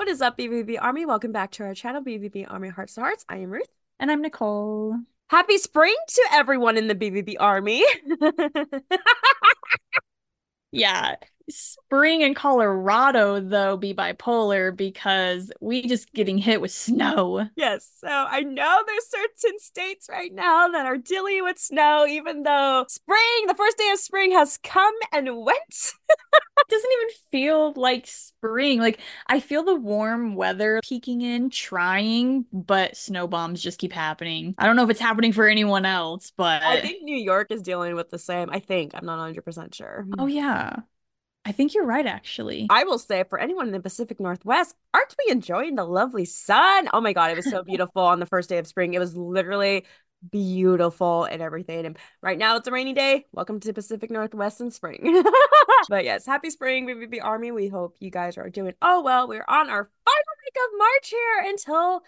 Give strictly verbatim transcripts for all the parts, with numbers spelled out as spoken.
What is up, B V B Army? Welcome back to our channel, B V B Army Hearts to Hearts. I am Ruth. And I'm Nicole. Happy spring to everyone in the B V B Army. Yeah, spring in Colorado, though, be bipolar because we just getting hit with snow. Yes, so I know there's certain states right now that are dealing with snow, even though spring, the first day of spring, has come and went. It doesn't even feel like spring. Like, I feel the warm weather peeking in, trying, but snow bombs just keep happening. I don't know if it's happening for anyone else, I but think New York is dealing with the same. I think. I'm not one hundred percent sure. oh, yeah, I think you're right, actually. I will say for anyone in the Pacific Northwest, aren't we enjoying the lovely sun? Oh my God, it was so beautiful on the first day of spring. It was literally beautiful and everything. And right now it's a rainy day. Welcome to Pacific Northwest in spring. But yes, happy spring, B B B Army. We hope you guys are doing oh well. We're on our final week of March here until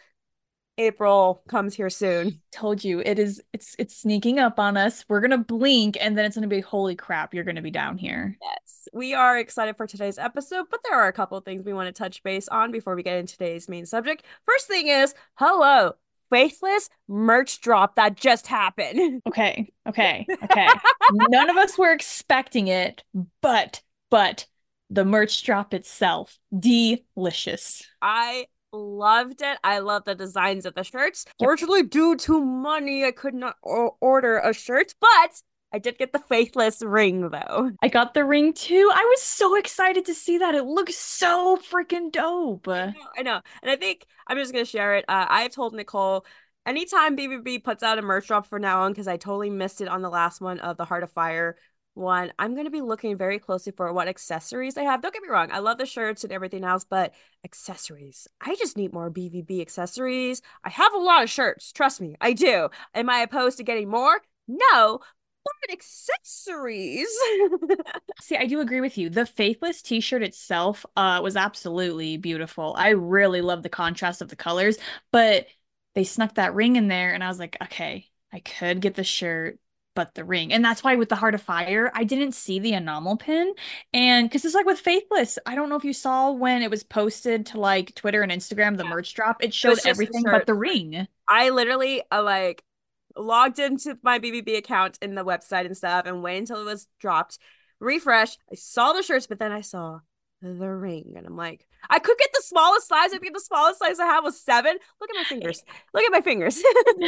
April comes here soon. Told you it is it's it's sneaking up on us. We're gonna blink and then it's gonna be holy crap, you're gonna be down here. Yes, we are excited for today's episode, but there are a couple of things we want to touch base on before we get into today's main subject. First thing is, hello, Faithless merch drop that just happened. Okay, okay, okay. None of us were expecting it, but but the merch drop itself, delicious. I loved it. I love the designs of the shirts. Fortunately, due to money, I could not o- order a shirt, but I did get the Faithless ring though. I got the ring too. I was so excited to see that. It looks so freaking dope. I know, I know. And I think I'm just gonna share it. Uh, I've told Nicole anytime B B B puts out a merch drop from now on, because I totally missed it on the last one of the Heart of Fire one, I'm gonna be looking very closely for what accessories they have. Don't get me wrong, I love the shirts and everything else, but accessories. I just need more B V B accessories. I have a lot of shirts, trust me, I do. Am I opposed to getting more? No, but accessories. See, I do agree with you. The Faithless t-shirt itself uh was absolutely beautiful. I really love the contrast of the colors, but they snuck that ring in there and I was like, okay, I could get the shirt, but the ring. And that's why with the Heart of Fire, I didn't see the enamel pin. And because it's like with Faithless, I don't know if you saw when it was posted to like Twitter and Instagram, the Yeah, merch drop, it it showed was just the everything but shirt. the ring. I literally uh, like logged into my B B B account in the website and stuff and waited until it was dropped. Refresh. I saw the shirts, but then I saw the ring, and I'm like, I could get the smallest size. I think the smallest size I have was seven. Look at my fingers. Look at my fingers.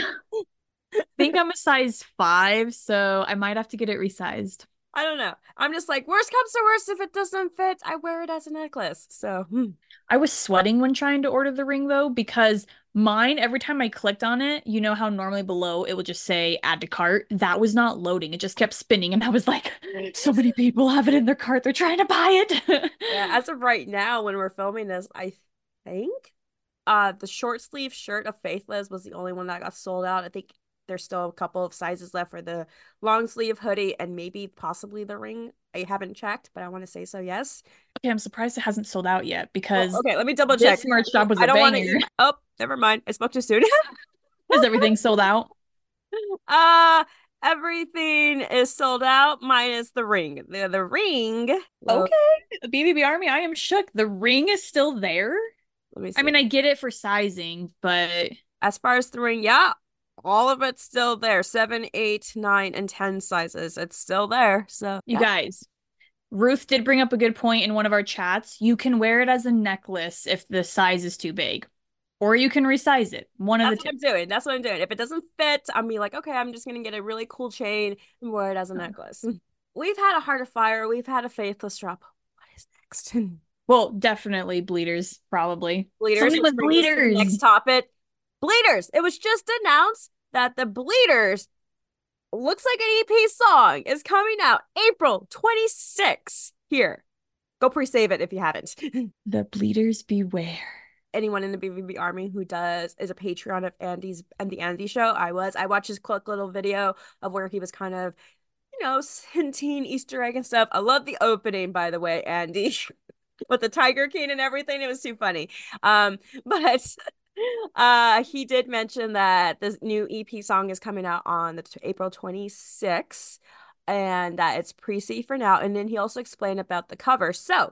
Think I'm a size five, so I might have to get it resized. I don't know. I'm just like, worst comes to worst, if it doesn't fit, I wear it as a necklace. So, hmm. I was sweating when trying to order the ring though, because mine, every time I clicked on it, you know how normally below it will just say add to cart? That was not loading. It just kept spinning. And I was like, so many people have it in their cart. They're trying to buy it. Yeah, as of right now, when we're filming this, I think uh the short sleeve shirt of Faithless was the only one that got sold out. I think there's still a couple of sizes left for the long sleeve hoodie and maybe possibly the ring. I haven't checked, but I want to say so, yes. Okay, I'm surprised it hasn't sold out yet Well, because okay, let me double check. this merch shop was I a don't want to banger. eat. Oh, never mind. I spoke too soon. Is everything sold out? uh Everything is sold out minus the ring. The the ring. Well, Okay. The B B B Army, I am shook. The ring is still there. let me I see. mean, I get it for sizing, but As far as the ring, yeah, all of it's still there. Seven, eight, nine, and ten sizes. It's still there. So you yeah. guys, Ruth did bring up a good point in one of our chats. You can wear it as a necklace if the size is too big, or you can resize it. One of the That's what two. I'm doing. That's what I'm doing. If it doesn't fit, I'm be like, okay, I'm just gonna get a really cool chain and wear it as a necklace. We've had a Heart of Fire. We've had a Faithless drop. What is next? Well, definitely bleeders, probably. Bleeders, Something which with brings us to the next bleeders. topic. Bleeders. It was just announced that the Bleeders looks like an E P song is coming out April twenty-sixth. Here, go pre-save it if you haven't. The bleeders beware. Anyone in the B V B Army who does is a Patreon of Andy's and the Andy Show. I was. I watched his quick little video of where he was kind of, you know, hinting Easter egg and stuff. I love the opening, by the way, Andy, with the Tiger King and everything. It was too funny. Um, but uh, he did mention that this new E P song is coming out on the t- April twenty-sixth, and that it's pre-C for now. And then he also explained about the cover. So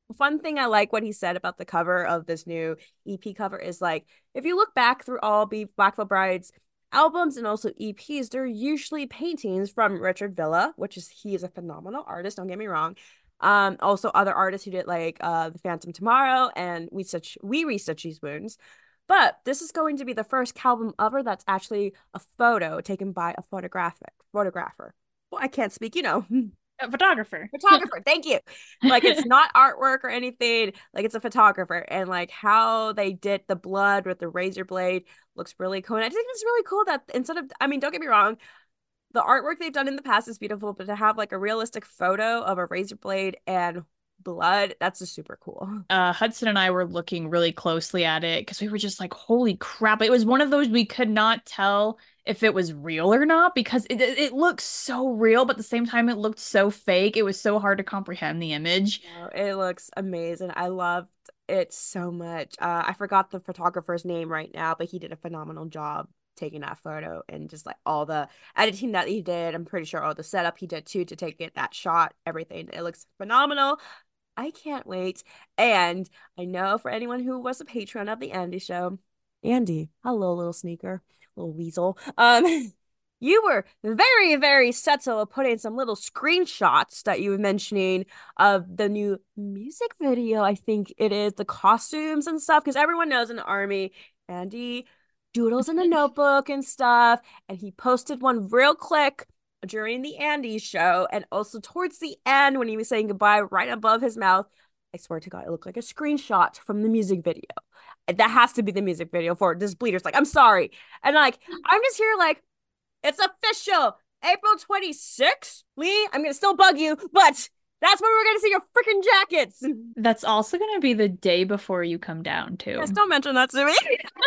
fun thing I like what he said about the cover of this new E P cover is like if you look back through all Be Black Veil Bride's albums and also E Ps, they're usually paintings from Richard Villa, which is he is a phenomenal artist, don't get me wrong. Um, also other artists who did like uh The Phantom Tomorrow and We Stitch We Restitch These Wounds. But this is going to be the first album ever that's actually a photo taken by a photographic photographer. Well, I can't speak, you know. A photographer. Photographer, thank you. Like it's not artwork or anything. Like it's a photographer, and like how they did the blood with the razor blade looks really cool. And I think it's really cool that instead of, I mean, don't get me wrong, the artwork they've done in the past is beautiful, but to have like a realistic photo of a razor blade and blood, that's just super cool. uh Hudson and I were looking really closely at it because we were just like, holy crap. It was one of those we could not tell if it was real or not because it it looks so real, but at the same time it looked so fake. It was so hard to comprehend the image. Oh, it looks amazing. I loved it so much. Uh, I forgot the photographer's name right now, but he did a phenomenal job taking that photo and just like all the editing that he did. I'm pretty sure all the setup he did too to take it that shot, everything. It looks phenomenal. I can't wait. And I know for anyone who was a patron of the Andy show, Andy, hello, little sneaker, little weasel. Um, you were very, very subtle of putting some little screenshots that you were mentioning of the new music video. I think it is the costumes and stuff, because everyone knows in the army, Andy doodles in a notebook and stuff. And he posted one real quick during the Andy show and also towards the end when he was saying goodbye right above his mouth. I swear to God, it looked like a screenshot from the music video. That has to be the music video for it. This bleeder's like, I'm sorry. And like, I'm just here like, it's official. April twenty-sixth. Lee, I'm gonna still bug you, but that's when we're gonna see your freaking jackets. That's also going to be the day before you come down too. Yes, don't mention that to me.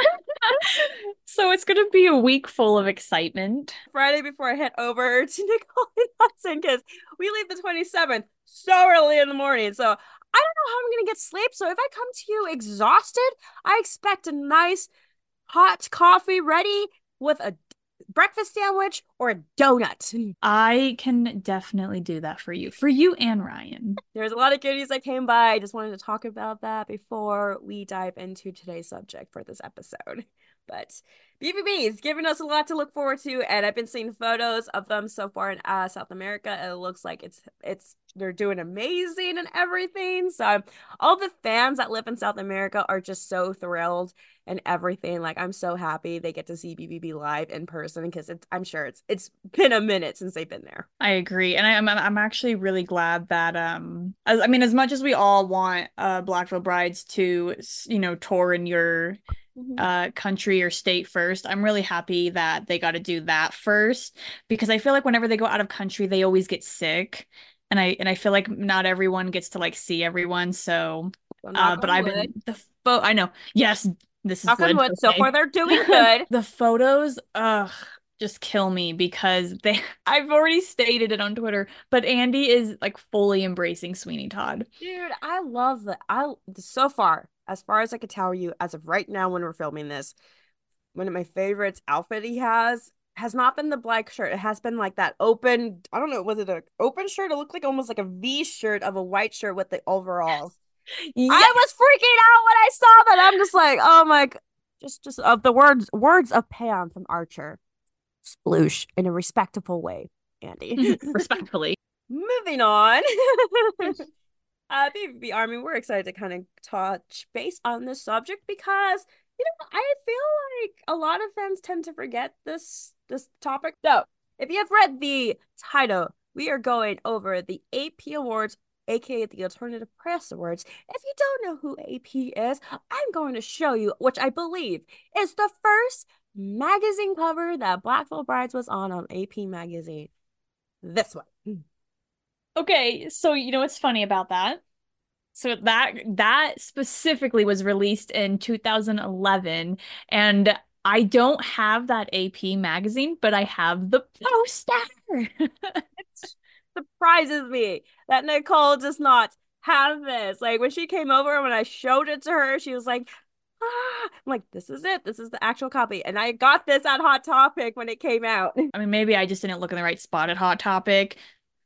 So it's going to be a week full of excitement. Friday before I head over to Nicole and Hudson because we leave the twenty-seventh so early in the morning. So I don't know how I'm gonna get sleep. So if I come to you exhausted, I expect a nice hot coffee ready with a breakfast sandwich or a donut. I can definitely do that for you, for you and Ryan. There's a lot of goodies that came by. I just wanted to talk about that before we dive into today's subject for this episode. But B V B is giving us a lot to look forward to, and I've been seeing photos of them so far in uh, South America, and it looks like it's it's they're doing amazing and everything. So all the fans that live in South America are just so thrilled and everything. Like I'm so happy they get to see B V B live in person because it's I'm sure it's it's been a minute since they've been there. I agree, and I, I'm I'm actually really glad that um, as, I mean, as much as we all want uh Black Veil Brides to you know tour in your Mhm. uh country or state first, I'm really happy that they got to do that first because I feel like whenever they go out of country, they always get sick, and I and I feel like not everyone gets to like see everyone. So, So uh, knock but on I've wood. been the pho I know, yes, this is Knock on wood. wood. So Okay. far, they're doing good. The photos, ugh, just kill me because they I've already stated it on Twitter, but Andy is like fully embracing Sweeney Todd. Dude, I love that. I so far, as far as I could tell you, as of right now when we're filming this, one of my favorites outfit he has has not been the black shirt. It has been like that open, I don't know, was it an open shirt? It looked like almost like a V shirt of a white shirt with the overalls. Yeah. I was freaking out when I saw that. I'm just like, oh my, g- just just of the words words of Pam from Archer. Sploosh in a respectful way, Andy. Respectfully. Moving on. uh, B V B Army, we're excited to kind of touch base on this subject because you know I feel like a lot of fans tend to forget this this topic. So, if you have read the title, we are going over the A P Awards, aka the Alternative Press Awards. If you don't know who A P is, I'm going to show you, which I believe is the first magazine cover that Black Veil Brides was on on A P magazine. This one. Okay, so you know what's funny about that? So that that specifically was released in two thousand eleven, and I don't have that A P magazine, but I have the poster. It surprises me that Nicole does not have this. Like when she came over, when I showed it to her, she was like, ah. I'm like, this is it. This is the actual copy. And I got this at Hot Topic when it came out. I mean, maybe I just didn't look in the right spot at Hot Topic.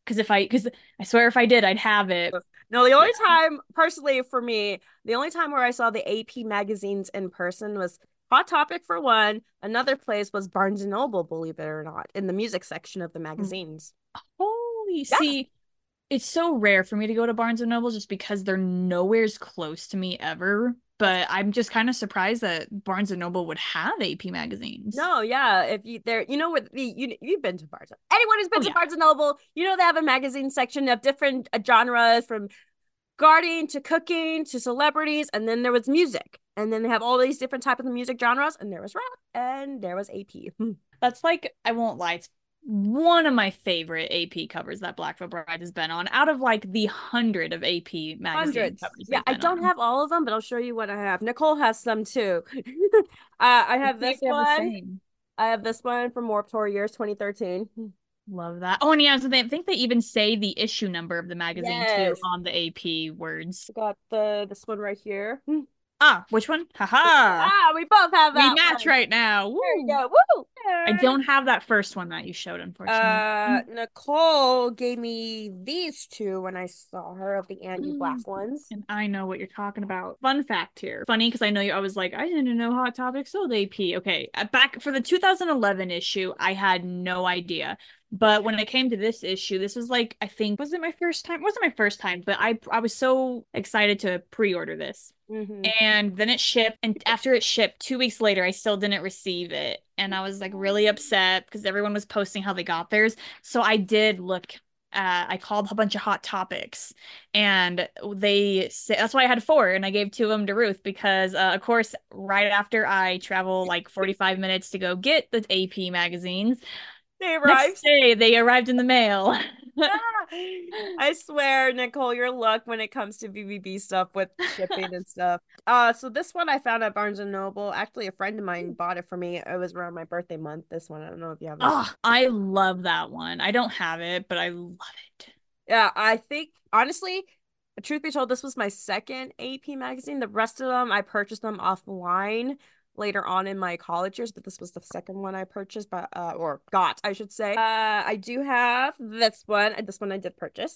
Because if I, because I swear if I did, I'd have it. No, the Yeah. only time, personally for me, the only time where I saw the A P magazines in person was Hot Topic for one. Another place was Barnes and Noble, believe it or not, in the music section of the magazines. Holy, Yes. see, it's so rare for me to go to Barnes and Noble just because they're nowhere's close to me ever. That's But I'm just kind of surprised that Barnes and Noble would have A P magazines. no, yeah. If you there, you know what the you you've been to Barnes. Anyone who's been Oh to yeah. Barnes and Noble, you know they have a magazine section of different uh, genres from gardening to cooking to celebrities, and then there was music, and then they have all these different types of music genres, and there was rap, and there was A P. That's like, I won't lie, it's one of my favorite A P covers that Blackfoot Bride has been on, out of like the hundred of A P magazine Hundreds. covers Yeah, they've I been don't on. have all of them, but I'll show you what I have. Nicole has some too. uh, I Let's have see this if they have the one. same. I have this one from Warped Tour years twenty thirteen. Love that. Oh, and yeah, so they I think they even say the issue number of the magazine too Yes. on the A P words. I got the this one right here. Ah, which one? Haha. Ah, we both have We that match one. right now. There you Woo. go. Woo! I don't have that first one that you showed, unfortunately. Uh, Nicole gave me these two when I saw her of the Andy Mm. Black ones. And I know what you're talking about. Fun fact here. Funny because I know you, I was like, I didn't know Hot Topic sold A P. Okay. uh, Back for the two thousand eleven issue, I had no idea. But when it came to this issue, this was like, I think, was it my first time? It wasn't my first time, but I I was so excited to pre-order this. Mm-hmm. And then it shipped. And after it shipped, two weeks later, I still didn't receive it. And I was like really upset because everyone was posting how they got theirs. So I did look. Uh, I called a bunch of Hot Topics, and they say that's why I had four, and I gave two of them to Ruth because, uh, of course, right after I travel like forty-five minutes to go get the A P magazines, They next arrived. day they arrived in the mail. Ah, I swear, Nicole, your luck when it comes to B B B stuff with shipping and stuff. Uh, so this one I found at Barnes and Noble. Actually, a friend of mine bought it for me. It was around my birthday month. This one, I don't know if you have this one. Oh, I love that one. I don't have it, but I love it. Yeah, I think honestly, truth be told, this was my second A P magazine. The rest of them I purchased them offline later on in my college years, but this was the second one I purchased, but uh, or got, I should say. Uh, I do have this one. This one I did purchase.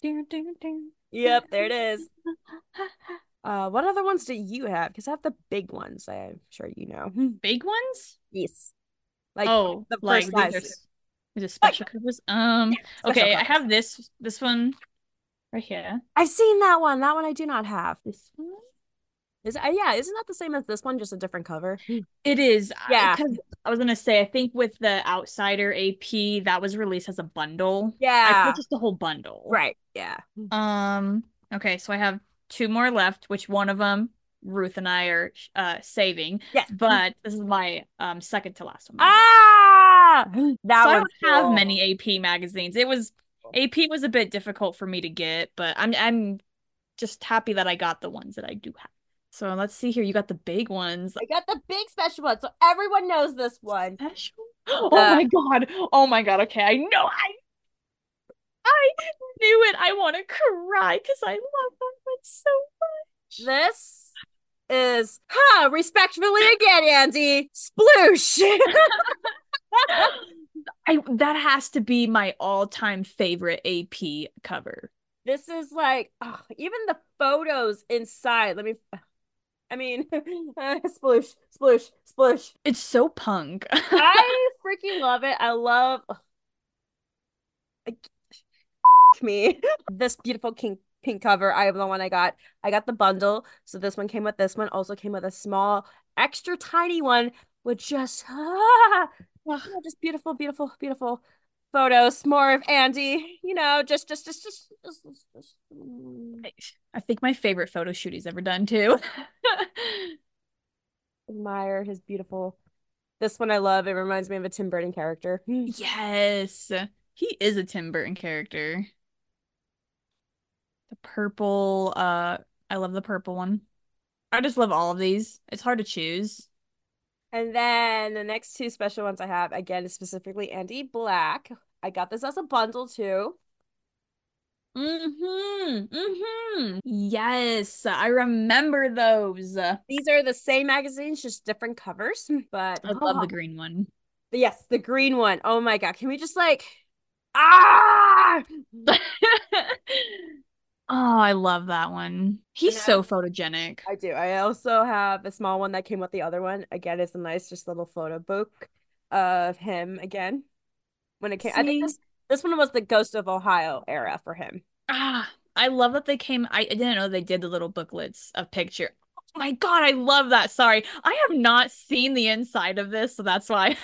Yep, there it is. Uh, what other ones do you have? Because I have the big ones. I'm sure you know. Big ones? Yes, like Oh, the like first these are size. s- these are Like special covers. Um, yeah, special okay, I covers. have this this one right here. I've seen that one. That one I do not have. This one. Is uh, yeah, isn't that the same as this one, just a different cover? It is Yeah, because I was gonna say I think with the Outsider A P that was released as a bundle. I yeah, purchased the whole bundle. right, yeah. Um, okay, so I have two more left, which one of them Ruth and I are uh saving, Yes. but this is my um second to last one that I have. Ah, So that I one's don't have many cool. A P magazines. It was A P was a bit difficult for me to get, but I'm I'm just happy that I got the ones that I do have. So let's see here. You got the big ones. I got the big special one, so everyone knows this one. Special? Oh The my God. Oh my God. Okay. I know. I I knew it. I want to cry because I love that one so much. this is huh, respectfully again, Andy. Sploosh. I that has to be my all-time favorite A P cover. This is like oh, even the photos inside. Let me I mean uh, sploosh, sploosh, sploosh. It's so punk. I freaking love it. I love me. This beautiful pink pink cover. I have the one I got. I got the bundle. So this one came with this one. Also came with a small, extra tiny one with just ah, you know, just beautiful, beautiful, beautiful photos. More of Andy. You know, just just just just, just, just, just mm, I I think my favorite photo shoot he's ever done too. admire his beautiful. This one I love. It reminds me of a Tim Burton character. Yes. He is a Tim Burton character. The purple, uh, I love the purple one. I just love all of these. It's hard to choose. And then the next two special ones I have, again, is specifically Andy Black. I got this as a bundle too. Mm-hmm. Mm-hmm. Yes, I remember those. I These are the same magazines, just different covers. But love oh, the green one. yes, the green one. Oh my God. Can we just like Ah! Oh, I love that one. And He's then so photogenic. I do. I also have a small one that came with the other one. Again, it's a nice, just little photo book of him again. When it came, I think See? this this one was the Ghost of Ohio era for him. Ah, I love that they came. I, I didn't know they did the little booklets of picture. Oh my God, I love that. Sorry. I have not seen the inside of this, so that's why.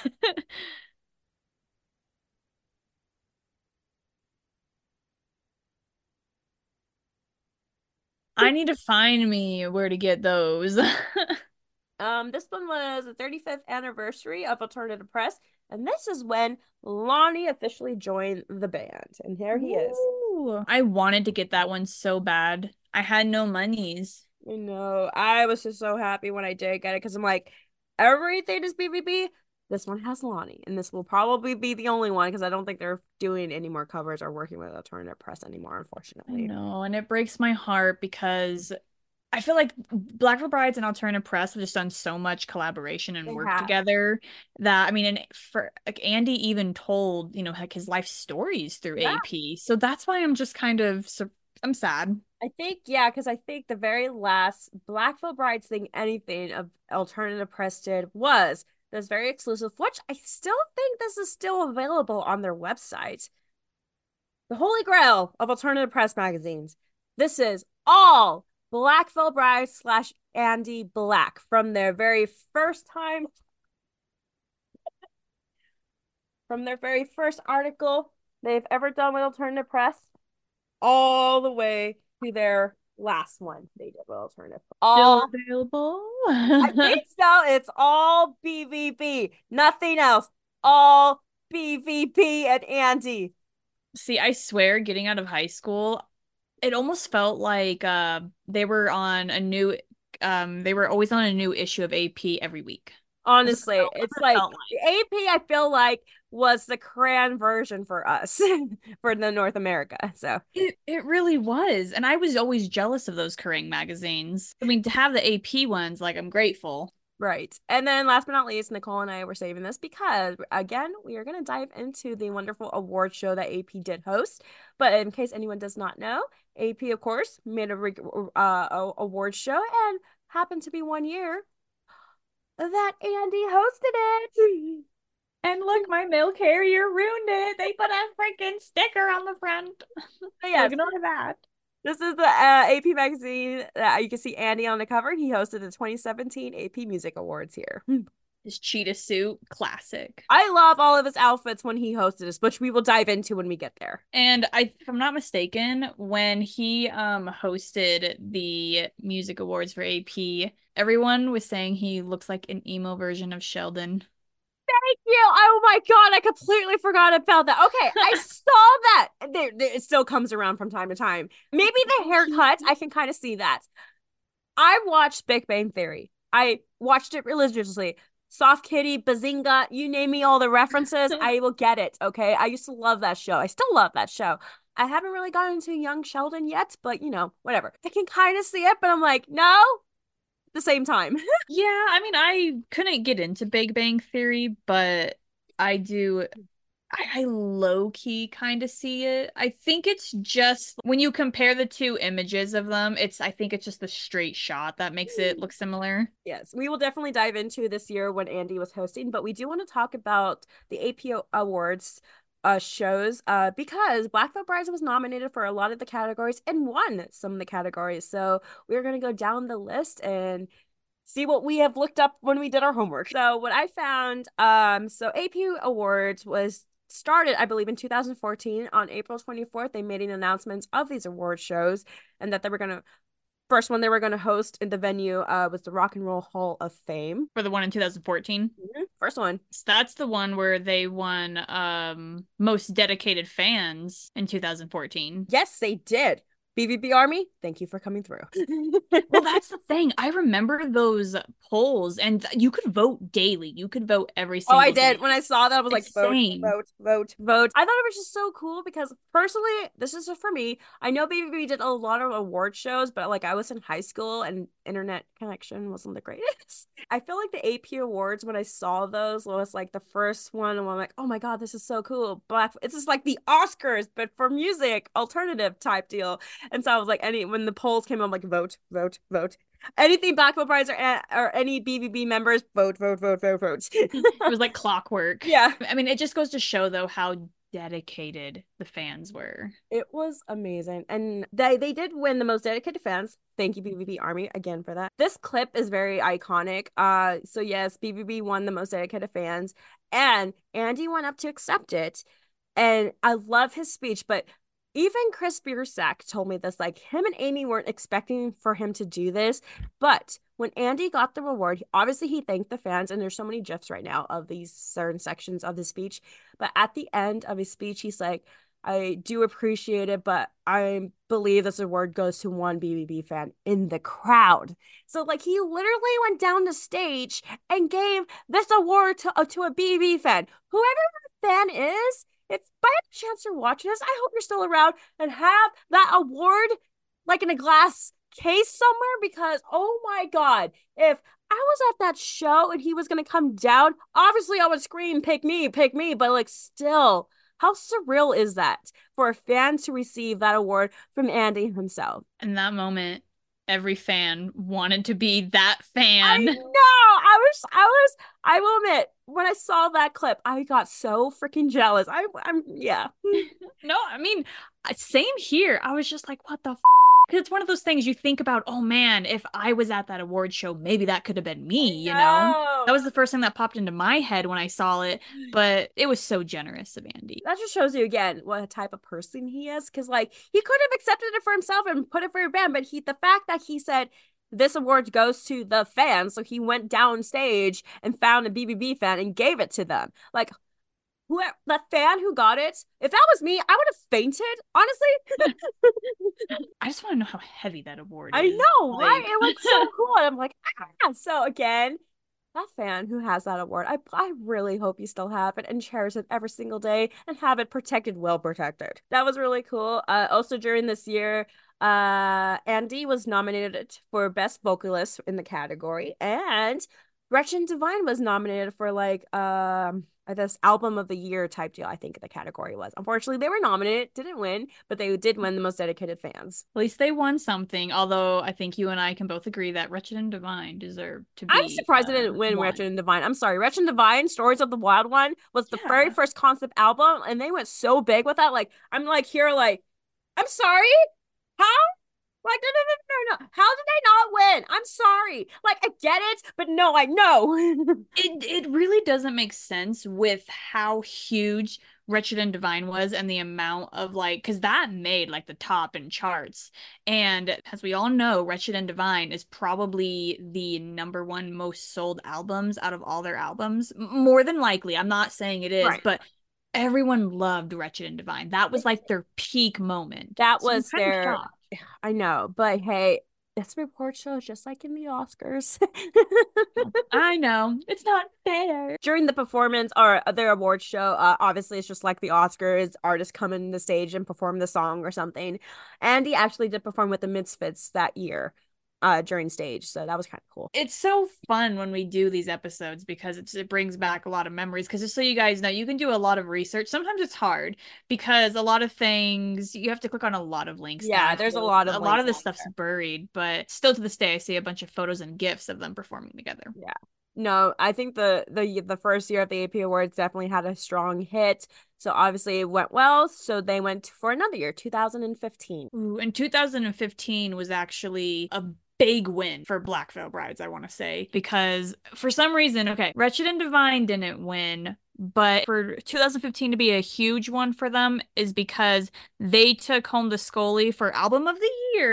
I need to find me where to get those. Um, this one was the thirty-fifth anniversary of Alternative Press, and this is when Lonnie officially joined the band. And here he is. Ooh. I wanted to get that one so bad. I had no monies. You know, I was just so happy when I did get it because I'm like, everything is B B B. This one has Lonnie, and this will probably be the only one because I don't think they're doing any more covers or working with Alternative Press anymore, I unfortunately. know, and it breaks my heart because I feel like Blackfoot Brides and Alternative Press have just done so much collaboration and They work have. together that I mean, and for like Andy even told, you know, like his life stories through Yeah. A P. So that's why I'm just kind of sur- I'm sad. I think, yeah, because I think the very last Blackville Brides thing anything of Alternative Press did was this very exclusive, which I still think this is still available on their website. The Holy Grail of Alternative Press magazines. This is all Blackville Brides slash Andy Black from their very first time, from their very first article they've ever done with Alternative Press, all the way to their last one they did with Alternative. Still All available? I think so. It's all B V B, nothing else. All B V B and Andy. See, I swear, getting out of high school, it almost felt like uh they were on a new um they were always on a new issue of A P every week. That's what it Honestly, felt, that's it's what it like felt the like. A P, I feel like, was the crayon version for us for the North America. So, It it really was. And I was always jealous of those Kerrang magazines. I mean, to have the A P ones, like I'm grateful. right. And then last but not least, Nicole and I were saving this because, again, we are going to dive into the wonderful award show that A P did host. But in case anyone does not know, A P, of course, made a, uh, award show and happened to be one year that Andy hosted it. And look, my mail carrier ruined it. They put a freaking sticker on the front. But So yes, ignore that. this is the uh, A P magazine that you can see Andy on the cover. He hosted the twenty seventeen A P Music Awards here. His cheetah suit, classic. I love all of his outfits when he hosted us, which we will dive into when we get there. And I, if I'm not mistaken, when he um hosted the music awards for A P, everyone was saying he looks like an emo version of Sheldon. Thank you. Oh my God, I completely forgot about that. Okay, I saw that. There, there- it still comes around from time to time. Maybe the haircut, I can kind of see that. I watched Big Bang Theory. I watched it religiously. Soft Kitty, Bazinga, you name me all the references, I will get it. Okay. I used to love that show. I still love that show. I haven't really gotten into Young Sheldon yet, but you know, whatever. I can kind of see it, but I'm like, no, at the same time. Yeah, I mean, I couldn't get into Big Bang Theory, but I do. I, I low key kind of see it. I think it's just when you compare the two images of them, it's I think it's just the straight shot that makes it look similar. Yes, we will definitely dive into this year when Andy was hosting, but we do want to talk about the A P O Awards uh shows uh because Blackfoot Brides was nominated for a lot of the categories and won some of the categories. So we're gonna go down the list and see what we have looked up when we did our homework. So what I found, um, so A P Awards was started, I believe, in two thousand fourteen. On April twenty-fourth, they made an announcement of these award shows and that they were gonna first one they were gonna host in the venue uh was the Rock and Roll Hall of Fame. For the one in two thousand fourteen. Mhm. First one. So that's the one where they won um most dedicated fans in two thousand fourteen. Yes, they did. B V B Army, thank you for coming through. Well, that's the thing. I remember those polls, and you could vote daily. You could vote every Oh, I single did. day. When I saw that, I was like, It's vote, same. vote, vote, vote. I thought it was just so cool because personally, this is just for me. I know B B B did a lot of award shows, but like I was in high school and internet connection wasn't the greatest. I feel like the A P Awards, when I saw those, was like the first one, and I'm like, oh my God, this is so cool. Black, it's just like the Oscars, but for music, alternative type deal. And so I was like, any when the polls came, I'm like, vote, vote, vote. Anything Black Vote Prize or, or any B B B members, vote, vote, vote, vote, vote. It was like clockwork. Yeah. I mean, it just goes to show though how dedicated the fans were. It was amazing. And they they did win the most dedicated fans. Thank you, B B B Army, again for that. This clip is very iconic. Uh, so yes, B B B won the most dedicated fans, and Andy went up to accept it. And I love his speech, but even Chris Biersack told me this, like him and Amy weren't expecting for him to do this. But when Andy got the reward, obviously he thanked the fans, and there's so many gifs right now of these certain sections of the speech. But at the end of his speech, he's like, I do appreciate it, but I believe this award goes to one B B B fan in the crowd. So like he literally went down the stage and gave this award to, uh, to a B B B fan. Whoever that fan is, if by any chance you're watching this, I hope you're still around and have that award like in a glass case somewhere, because oh my God, if I was at that show and he was gonna come down, obviously I would scream, pick me, pick me, but like still, how surreal is that for a fan to receive that award from Andy himself? In that moment, every fan wanted to be that I fan. know. I was, I was, I will admit, when I saw that clip, I got so freaking jealous. I, I'm, yeah. No, I mean, same here. I was just like, what the f? Because it's one of those things you think about, oh man, if I was at that award show, maybe that could have been me, I you know? know. That was the first thing that popped into my head when I saw it, but it was so generous of Andy. That just shows you again what type of person he is. Because like he could have accepted it for himself and put it for your band, but he the fact that he said this award goes to the fans, so he went downstage and found a B B B fan and gave it to them. Like whoever the fan who got it, if that was me, I would have fainted. Honestly, I just want to know how heavy that award I is. know, right? Like, It looks so cool. And I'm like, ah. So again, that fan who has that award, I I really hope you still have it and cherish it every single day and have it protected, well protected. That was really cool. Uh, also during this year, uh, Andy was nominated for Best Vocalist in the category, and Gretchen Divine was nominated for like um this album of the year type deal, I think the category was. Unfortunately, they were nominated, didn't win, but they did win the most dedicated fans. at least they won something, although I think you and I can both agree that Wretched and Divine deserve to I'm be surprised they uh, didn't win one. Wretched and Divine. I'm sorry. Wretched and Divine, Stories of the Wild One was the very Yeah. first concept album, and they went so big with that. Like, I'm like here, like, I'm sorry. How? Like, no, no, no, no, no. How did they not win? I'm sorry. Like, I get it, but no, I know. It it really doesn't make sense with how huge Wretched and Divine was and the amount of like, because that made like the top in charts. And as we all know, Wretched and Divine is probably the number one most sold albums out of all their albums. M- More than likely. I'm not saying it is, Right. but everyone loved Wretched and Divine. That was like their peak moment. That So I'm was kind of their, shocked. I know, but hey, this report shows just like in the Oscars. I know. It's not fair. During the performance or their award show, uh, obviously it's just like the Oscars, artists come in the stage and perform the song or something. Andy actually did perform with the Misfits that year uh, during stage, so that was kind of cool. It's so fun when we do these episodes because it's, it brings back a lot of memories. Because just so you guys know, you can do a lot of research. Sometimes it's hard because a lot of things you have to click on a lot of links Yeah, now. there's a So lot of a lot links of this out stuff's there. buried, but still to this day, I see a bunch of photos and GIFs of them performing together. Yeah. No, I think the the the first year of the A P Awards definitely had a strong hit. So obviously it went well. So they went for another year, two thousand fifteen. Ooh, and two thousand fifteen was actually a big win for Black Veil Brides, I want to say, because for some reason, okay, Wretched and Divine didn't win, but for two thousand fifteen to be a huge one for them is because they took home the Scully for Album of the Year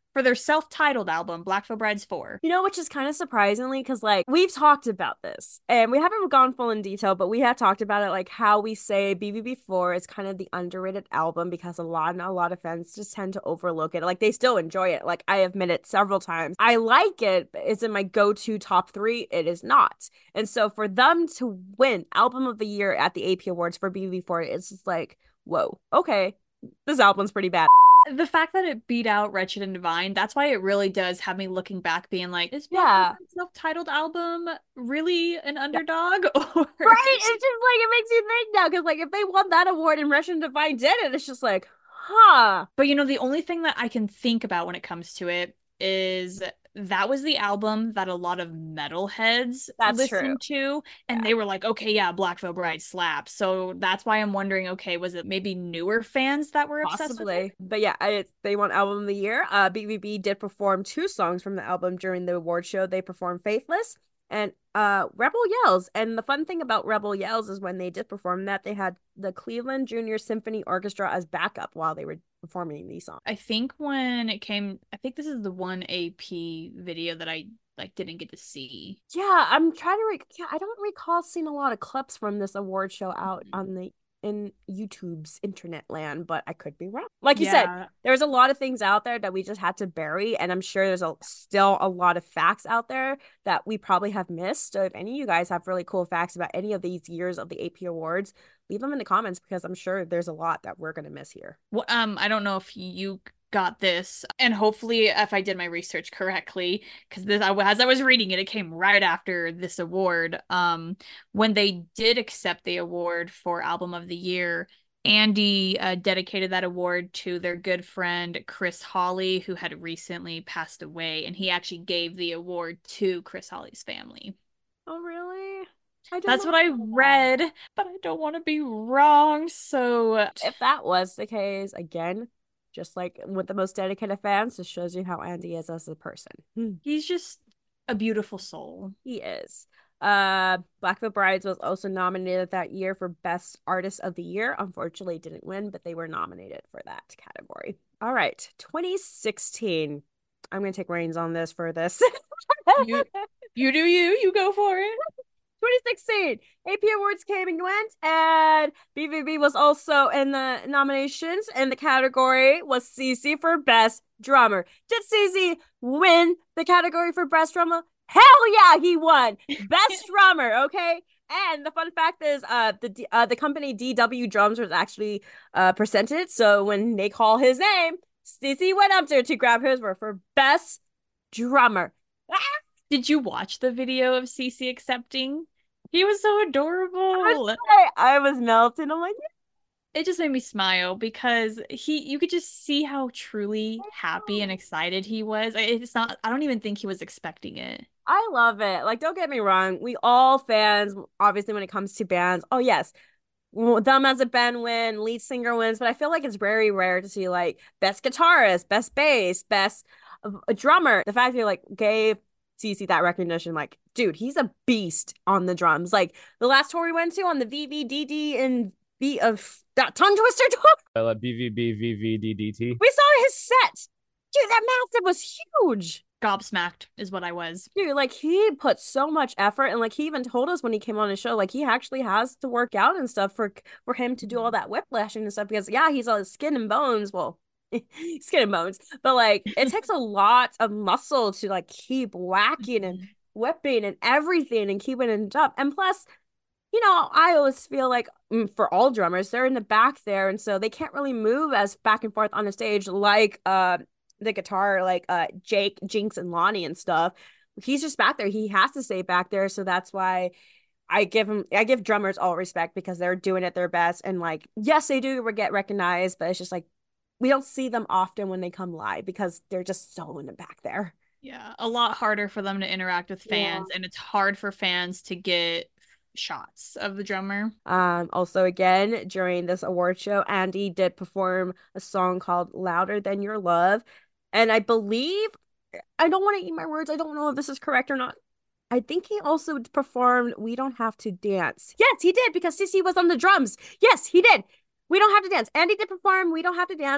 for their self-titled album, Black Veil Brides four. You know, which is kind of surprisingly because, like, we've talked about this and we haven't gone full in detail, but we have talked about it, like, how we say B B B four is kind of the underrated album because a lot and a lot of fans just tend to overlook it. Like, they still enjoy it. Like, I have admitted it several times. I like it, but it's in my go to top three. It is not. And so for them to win Album of the Year at the A P Awards for B B B four, it's just like, whoa, okay, this album's pretty bad. The fact that it beat out Wretched and Divine, that's why it really does have me looking back, being like, is Black Veil Yeah. Brides' self-titled album really an Yeah. underdog? Or Right? It's just like it makes you think now because like if they won that award and Russian Divine did it, it's just like, huh. But you know, the only thing that I can think about when it comes to it is that was the album that a lot of metalheads That's true. listened to, and Yeah. they were like, okay, yeah, Black Veil Bride slaps. So that's why I'm wondering, okay, was it maybe newer fans that were obsessed with it? Possibly. But yeah, I, they won Album of the Year. Uh, B B B did perform two songs from the album during the award show. They performed Faithless and uh Rebel Yells. And the fun thing about Rebel Yells is when they did perform that, they had the Cleveland Junior Symphony Orchestra as backup while they were performing these songs. I think when it came, I think this is the one A P video that I like didn't get to see. Yeah, I'm trying to re- yeah, I don't recall seeing a lot of clips from this award show out on the in YouTube's internet land, but I could be wrong. Like you said, Yeah. there's a lot of things out there that we just had to bury, and I'm sure there's a, still a lot of facts out there that we probably have missed. So if any of you guys have really cool facts about any of these years of the A P Awards, leave them in the comments because I'm sure there's a lot that we're gonna miss here. Well, um, I don't know if you got this, and hopefully, if I did my research correctly, because this, I, as I was reading it, it came right after this award. Um, when they did accept the award for Album of the Year, Andy uh, dedicated that award to their good friend Chris Hawley, who had recently passed away, and he actually gave the award to Chris Hawley's family. Oh, really? I don't That's know what I about that. read, but I don't want to be wrong. So If that was the case, again, just like with the most dedicated fans, this shows you how Andy is as a person. Hmm. he's just a beautiful soul. He is. Uh, Black Veil Brides was also nominated that year for Best Artist of the Year. Unfortunately, didn't win, but they were nominated for that category. All right, twenty sixteen. I'm gonna take reins on this for this. You, you do you. You go for it. twenty sixteen A P Awards came and went, and B V B was also in the nominations, and the category was CeCe for Best Drummer. Did CeCe win the category for Best Drummer? Hell yeah, he won Best Drummer. Okay, and the fun fact is, uh, the uh, the company D W Drums was actually uh presented. So when they call his name, CeCe went up there to grab his for for Best Drummer. Ah! Did you watch the video of CeCe accepting? He was so adorable. I was melting. I'm like, It just made me smile because he you could just see how truly happy and excited he was. It's not I don't even think he was expecting it. I love it. Like, don't get me wrong. We all fans, obviously, when it comes to bands. Oh, yes. Them as a band win, lead singer wins, but I feel like it's very rare to see like best guitarist, best bass, best uh, drummer. The fact that like gave CeCe that recognition, like, dude, he's a beast on the drums. Like the last tour we went to on the V V D D and B of that tongue twister tour, Uh, B V B V V D D T. we saw his set. Dude, that massive was huge. Gobsmacked is what I was. Dude, like he put so much effort and like he even told us when he came on his show, like he actually has to work out and stuff for for him to do all that whiplashing and stuff because yeah, he's all skin and bones. Well, skin and bones, but like it takes a lot of muscle to like keep whacking and whipping and everything and keeping it up. And plus, you know, I always feel like mm, for all drummers, they're in the back there, and so they can't really move as back and forth on the stage like uh the guitar, like uh Jake, Jinx, and Lonnie and stuff. He's just back there. He has to stay back there, so that's why I give him, I give drummers all respect because they're doing it their best. And like, yes, they do get recognized, but it's just like we don't see them often when they come live because they're just so in the back there. Yeah, a lot harder for them to interact with fans, Yeah. and it's hard for fans to get shots of the drummer. Um, also, again, during this award show, Andy did perform a song called Louder Than Your Love. And I believe, I don't want to eat my words. I don't know if this is correct or not. I think he also performed We Don't Have to Dance. Yes, he did because CeCe was on the drums. Yes, he did. We Don't Have to Dance. Andy did perform We Don't Have to Dance.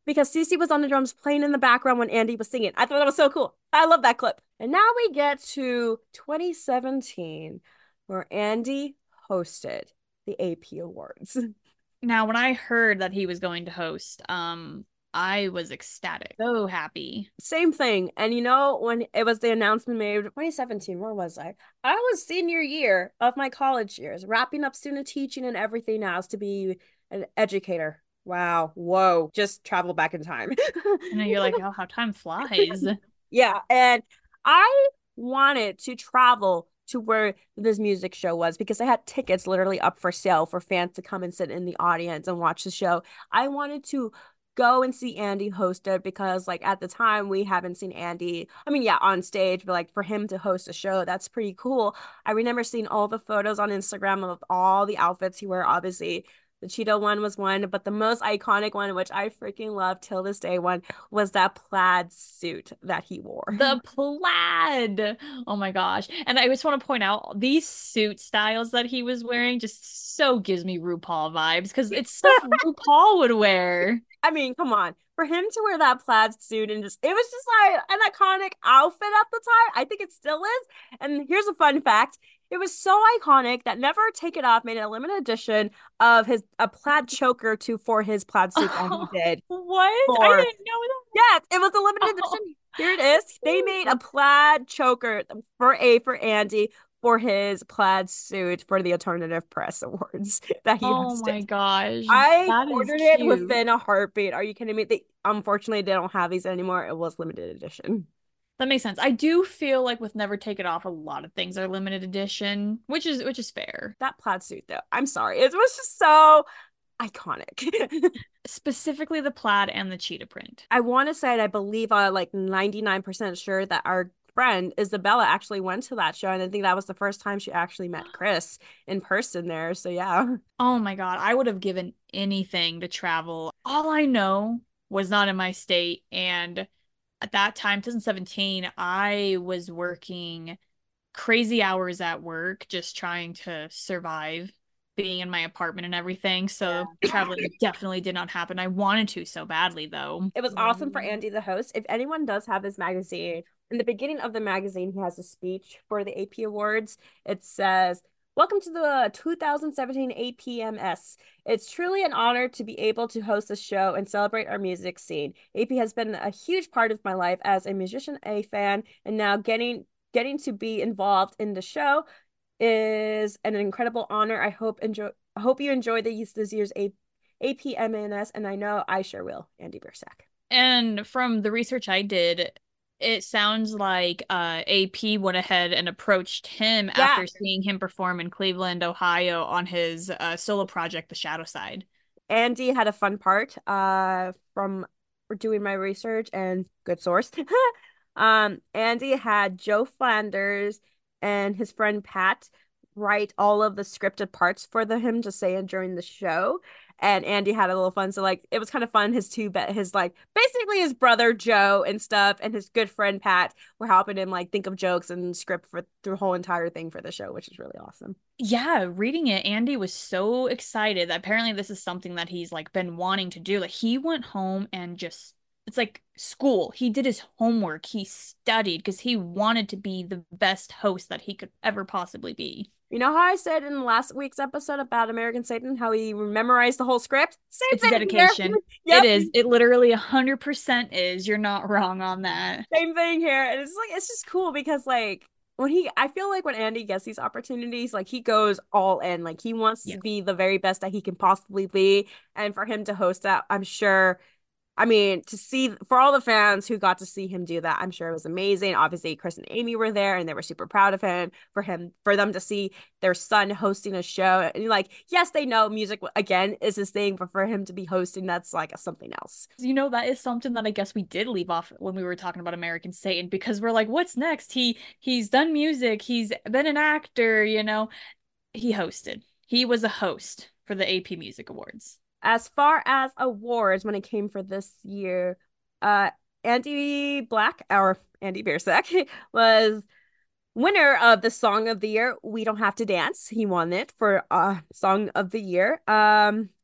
because Cece was on the drums playing in the background when Andy was singing. I thought that was so cool. I love that clip. And now we get to twenty seventeen, where Andy hosted the A P Awards. Now, when I heard that he was going to host, um, I was ecstatic. So happy. Same thing. And you know, when it was the announcement made, twenty seventeen, where was I? I was senior year of my college years, wrapping up student teaching and everything else to be an educator. Wow. Whoa. Just travel back in time. And then you're like, oh, how time flies. Yeah. And I wanted to travel to where this music show was because I had tickets literally up for sale for fans to come and sit in the audience and watch the show. I wanted to go and see Andy host it because like at the time we haven't seen Andy. I mean, yeah, on stage, but like for him to host a show, that's pretty cool. I remember seeing all the photos on Instagram of all the outfits he wore. Obviously, the Cheeto one was one, but the most iconic one, which I freaking love till this day, one was that plaid suit that he wore. The plaid. Oh my gosh. And I just want to point out these suit styles that he was wearing just so gives me RuPaul vibes because it's stuff RuPaul would wear. I mean, come on. For him to wear that plaid suit and just, it was just like an iconic outfit at the time. I think it still is. And here's a fun fact. It was so iconic that Never Take It Off made a limited edition of his a plaid choker to for his plaid suit that he did. What? For, I didn't know that. Yes, it was a limited edition. Oh. Here it is. They made a plaid choker for A for Andy for his plaid suit for the Alternative Press Awards that he Oh hosted. my gosh. I ordered it within a heartbeat. Are you kidding me? They unfortunately they don't have these anymore. It was limited edition. That makes sense. I do feel like with Never Take It Off, a lot of things are limited edition, which is which is fair. That plaid suit, though, I'm sorry, it was just so iconic. Specifically the plaid and the cheetah print. I want to say, and I believe uh like ninety-nine percent sure that our friend Isabella actually went to that show, and I think that was the first time she actually met Chris in person there. So yeah. Oh my God, I would have given anything to travel. All I know was not in my state, and at that time, twenty seventeen, I was working crazy hours at work, just trying to survive being in my apartment and everything. So yeah. Traveling definitely did not happen. I wanted to so badly, though. It was awesome for Andy, the host. If anyone does have his magazine, in the beginning of the magazine, he has a speech for the A P Awards. It says, "Welcome to the two thousand seventeen A P M S. It's truly an honor to be able to host a show and celebrate our music scene. A P has been a huge part of my life as a musician, a fan, and now getting getting to be involved in the show is an incredible honor. I hope enjoy I hope you enjoy the this year's A P M S, and I know I sure will." Andy Biersack. And from the research I did, it sounds like uh, A P went ahead and approached him yeah. after seeing him perform in Cleveland, Ohio on his uh, solo project, The Shadow Side. Andy had a fun part uh, from doing my research and good source. um, Andy had Joe Flanders and his friend Pat write all of the scripted parts for the, him to say during the show. And Andy had a little fun. So, like, it was kind of fun. His two, his, like, basically his brother Joe and stuff and his good friend Pat were helping him, like, think of jokes and script for the whole entire thing for the show, which is really awesome. Yeah, reading it, Andy was so excited that apparently this is something that he's, like, been wanting to do. Like, he went home and just, it's like school. He did his homework. He studied because he wanted to be the best host that he could ever possibly be. You know how I said in last week's episode about American Satan, how he memorized the whole script? Same it's thing dedication. Yep. It is. It literally one hundred percent is. You're not wrong on that. Same thing here. And it's like, it's just cool because like when he, I feel like when Andy gets these opportunities, like he goes all in. Like he wants yeah. to be the very best that he can possibly be. And for him to host that, I'm sure, I mean, to see, for all the fans who got to see him do that, I'm sure it was amazing. Obviously, Chris and Amy were there and they were super proud of him, for him, for them to see their son hosting a show. And like, yes, they know music, again, is his thing, but for him to be hosting, that's like a, something else. You know, that is something that I guess we did leave off when we were talking about American Satan, because we're like, what's next? He, he's done music. He's been an actor, you know, he hosted. He was a host for the A P Music Awards. As far as awards, when it came for this year, uh, Andy Black, our Andy Biersack, was winner of the Song of the Year, We Don't Have to Dance. He won it for uh, Song of the Year. Um,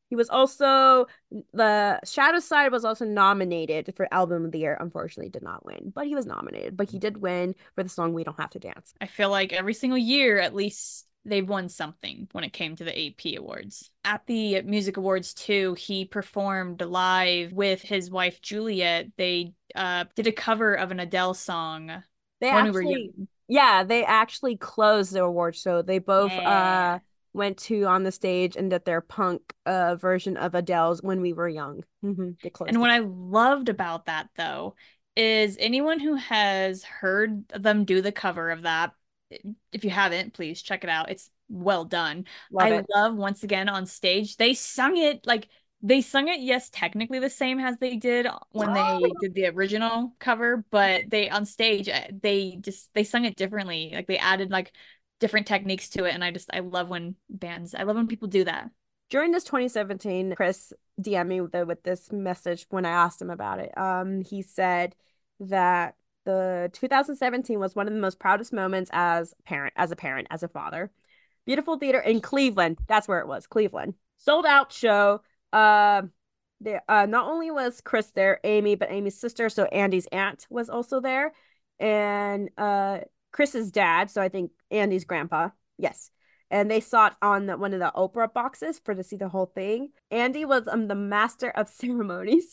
He was also the Shadow Side was also nominated for Album of the Year. Unfortunately, did not win, but he was nominated. But he did win for the song "We Don't Have to Dance." I feel like every single year, at least they've won something when it came to the A P Awards. At the Music Awards too, he performed live with his wife Juliet. They uh did a cover of an Adele song They when we were actually, young. yeah, they actually closed the award show. They both uh Yeah. went to on the stage and did their punk uh version of Adele's "When We Were Young." Hmm They And closed what it. I loved about that though is anyone who has heard them do the cover of that, if you haven't, please check it out. It's well done. Love I it. love once again on stage, they sung it like they sung it, yes, technically the same as they did when they did the original cover, but they on stage uh, they just they sung it differently. Like they added like different techniques to it, and I just I love when bands, I love when people do that. During this twenty seventeen, Chris D M'd me with, the, with this message when I asked him about it. Um, he said that the two thousand seventeen was one of the most proudest moments as a parent, as a parent, as a father. Beautiful theater in Cleveland. That's where it was, Cleveland. Sold out show. Uh, there, uh, not only was Chris there, Amy, but Amy's sister, so Andy's aunt was also there, and uh, Chris's dad. So I think Andy's grandpa. Yes, and they saw it on the, one of the Oprah boxes for to see the whole thing. Andy was um the master of ceremonies.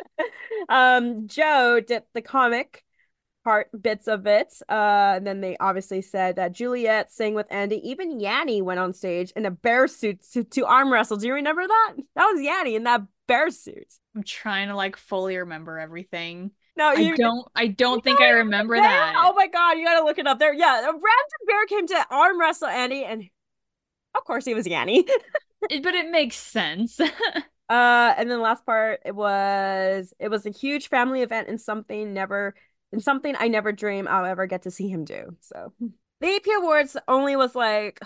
um, Joe did the comic part bits of it. Uh, and then they obviously said that Juliet sang with Andy. Even Yanni went on stage in a bear suit to, to arm wrestle. Do you remember that? That was Yanni in that bear suit. I'm trying to like fully remember everything. No, I you don't I you don't think I know remember bear? that. Oh my god, you gotta look it up there. Yeah, a random bear came to arm wrestle Andy, and of course he was Yanni. It- but it makes sense. Uh, and then the last part, it was it was a huge family event and something never and something I never dream I'll ever get to see him do. So the A P Awards only was like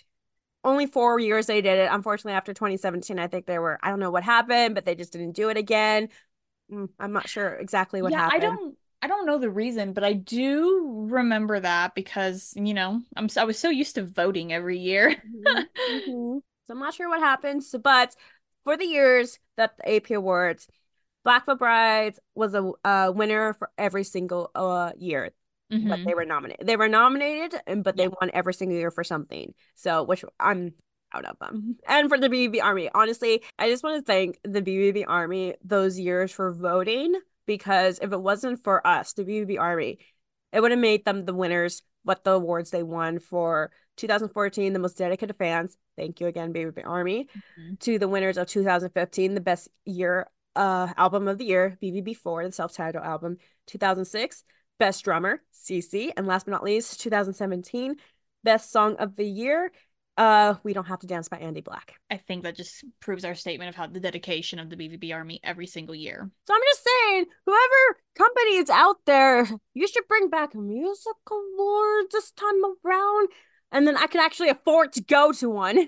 only four years they did it. Unfortunately, after twenty seventeen, I think there were I don't know what happened, but they just didn't do it again. Mm, I'm not sure exactly what Yeah, I happened. don't I don't know the reason, but I do remember that because, you know, I'm s- I was so used to voting every year. Mhm, mhm. So I'm not sure what happened. So, but for the years that the A P Awards, Blackfoot Brides was a, a winner for every single uh year that Hmm. they were nominated. They were nominated, and but Yeah. they won every single year for something. So, which I'm proud of them. And for the B B B Army, honestly, I just want to thank the B B B Army those years for voting because if it wasn't for us, the B B B Army, it would have made them the winners. What the awards they won for two thousand fourteen, the most dedicated fans. Thank you again, B B B Army. Mhm. To the winners of two thousand fifteen, the best year uh album of the year, B B B four, the self-titled album. two thousand six, best drummer, CeCe, and last but not least, two thousand seventeen, best song of the year, uh We Don't Have to Dance by Andy Black. I think that just proves our statement of how the dedication of the B V B Army every single year. So I'm just saying, whoever company is out there, you should bring back music awards this time around, and then I could actually afford to go to one.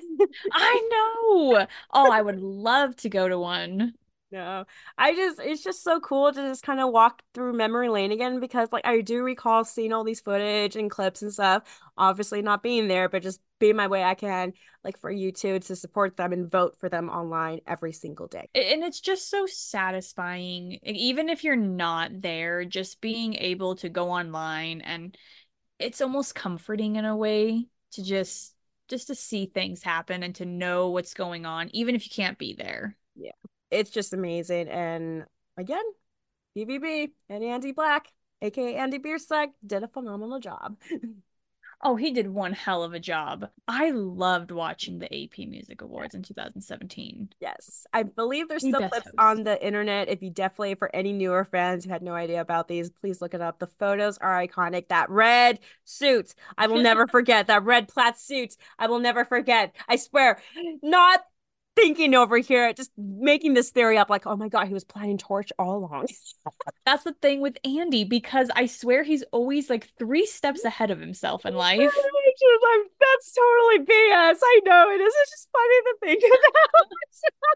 I know. Oh, I would love to go to one. No, I just, it's just so cool to just kind of walk through memory lane again because, like, I do recall seeing all these footage and clips and stuff. Obviously, not being there, but just being my way I can, like, for you two to support them and vote for them online every single day. And it's just so satisfying. Even if you're not there, just being able to go online, and it's almost comforting in a way to just just to see things happen and to know what's going on, even if you can't be there. Yeah, it's just amazing. And again, B B B and Andy Black, aka Andy Biersack, did a phenomenal job. Oh, he did one hell of a job. I loved watching the A P Music Awards in two thousand seventeen. Yes, I believe there's The still best clips host. on the internet. If you definitely, for any newer fans who had no idea about these, please look it up. The photos are iconic. That red suit, I will never forget. That red plaid suit, I will never forget. I swear, not thinking over here, just making this theory up like, oh my God, he was planning Torch all along. That's the thing with Andy, because I swear he's always like three steps ahead of himself in life. She was like, that's totally B S. I know it is. It's just funny to think about.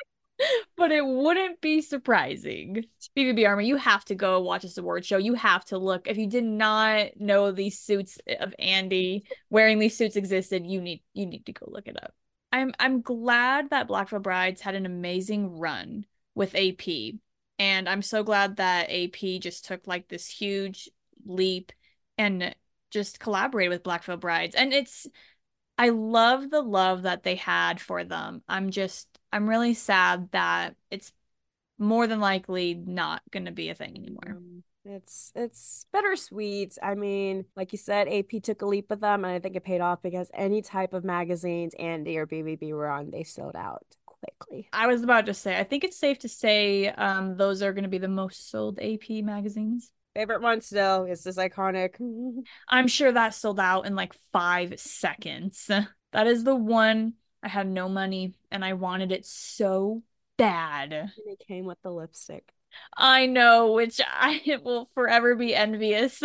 But it wouldn't be surprising. B B B Army, you have to go watch this award show. You have to look. If you did not know these suits of Andy wearing these suits existed, you need you need to go look it up. I'm I'm glad that Black Veil Brides had an amazing run with A P. And I'm so glad that A P just took like this huge leap and just collaborated with Black Veil Brides. And it's I love the love that they had for them. I'm just I'm really sad that it's more than likely not gonna be a thing anymore. Um, it's it's bittersweet. I mean, like you said, A P took a leap with them, and I think it paid off because any type of magazines Andy or B B B were on, they sold out quickly. I was about to say, I think it's safe to say um those are gonna be the most sold A P magazines. Favorite one still is this iconic. I'm sure that sold out in like five seconds. That is the one I had no money and I wanted it so bad. It came with the lipstick. I know, which I will forever be envious.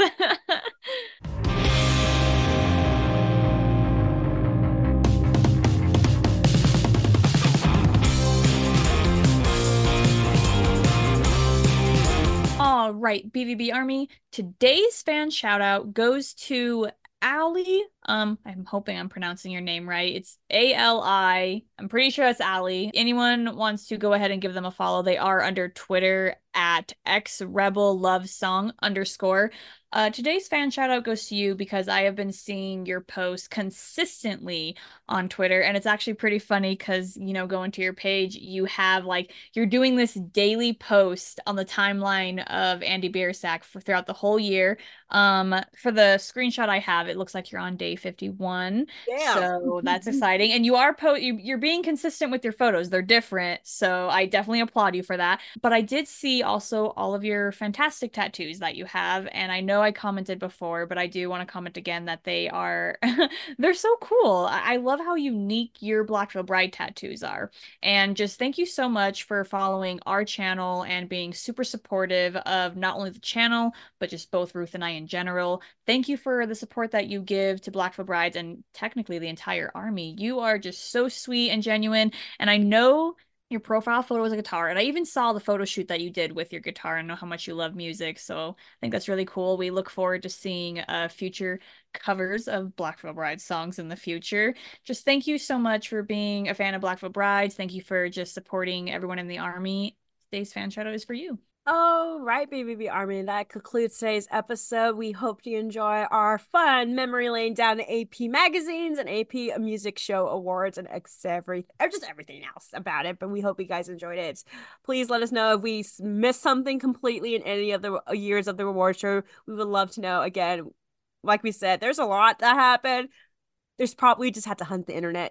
All right, B V B Army. Today's fan shout out goes to Ali. Um, I'm hoping I'm pronouncing your name right. It's A L I. I'm pretty sure that's Ali. Anyone wants to go ahead and give them a follow, they are under Twitter at X Rebel Love Song underscore. Uh, today's fan shout out goes to you because I have been seeing your posts consistently on Twitter, and it's actually pretty funny because, you know, going to your page, you have like you're doing this daily post on the timeline of Andy Biersack for throughout the whole year. Um, for the screenshot I have, it looks like you're on day fifty-one, Damn. so that's exciting. And you are po you, you're being consistent with your photos; they're different, so I definitely applaud you for that. But I did see also all of your fantastic tattoos that you have, and I know I commented before, but I do want to comment again that they are they're so cool. I, I love how unique your Black Veil Bride tattoos are. And just thank you so much for following our channel and being super supportive of not only the channel, but just both Ruth and I in general. Thank you for the support that you give to Black Veil Brides and technically the entire army. You are just so sweet and genuine, and I know your profile photo was a guitar, and I even saw the photo shoot that you did with your guitar and know how much you love music, so I think that's really cool. We look forward to seeing uh, future covers of Black Veil Brides songs in the future. Just thank you so much for being a fan of Black Veil Brides. Thank you for just supporting everyone in the army. Today's fan shadow is for you. All right, B B B Army, that concludes today's episode. We hope you enjoy our fun memory lane down to A P magazines and A P Music Show Awards and everything, or just everything else about it. But we hope you guys enjoyed it. Please let us know if we missed something completely in any of the years of the award show. We would love to know. Again, like we said, there's a lot that happened. There's probably just had to hunt the internet.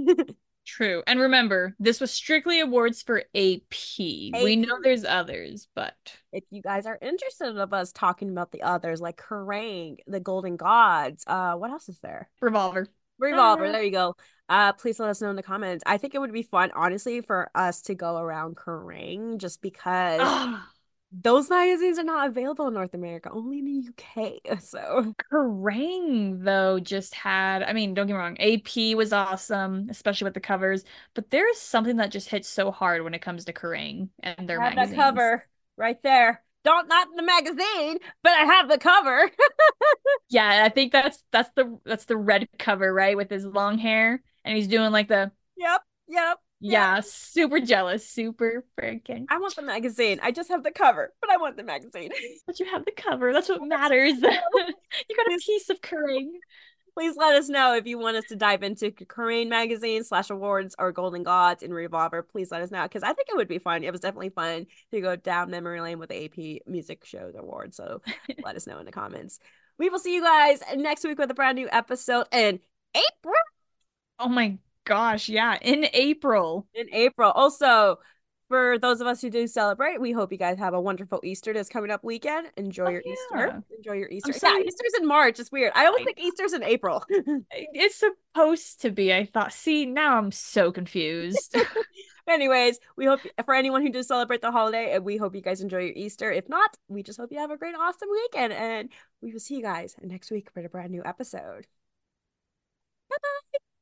True. And remember, this was strictly awards for A P. A P. We know there's others, but if you guys are interested of us talking about the others, like Kerrang, the Golden Gods, uh, what else is there? Revolver. Revolver, there you go. Uh, please let us know in the comments. I think it would be fun, honestly, for us to go around Kerrang, just because those magazines are not available in North America, only in the U K. So Kerrang, though, just had, I mean, don't get me wrong, A P was awesome, especially with the covers, but there is something that just hits so hard when it comes to Kerrang and their I have magazines. that cover right there. Don't not the magazine, but I have the cover. Yeah, I think that's that's the that's the red cover, right? With his long hair, and he's doing like the Yep, yep. yeah, yep. super jealous, super freaking. I want the magazine. I just have the cover, but I want the magazine. But you have the cover. That's what matters. You got a piece of Kerrang. Please let us know if you want us to dive into Kerrang magazine slash awards or Golden Gods in Revolver. Please let us know, because I think it would be fun. It was definitely fun to go down memory lane with the A P Music Shows Award. So let us know in the comments. We will see you guys next week with a brand new episode in April. Oh my gosh, yeah, in April. In April. Also, for those of us who do celebrate, we hope you guys have a wonderful Easter this coming up weekend. Enjoy Oh, your yeah. Easter. Enjoy your Easter. so- Yeah, Easter's in March. It's weird. I always I- think Easter's in April. It's supposed to be. I thought. See, now I'm so confused. Anyways, we hope for anyone who does celebrate the holiday, we hope you guys enjoy your Easter. If not, we just hope you have a great, awesome weekend. And we will see you guys next week for a brand new episode. Bye bye.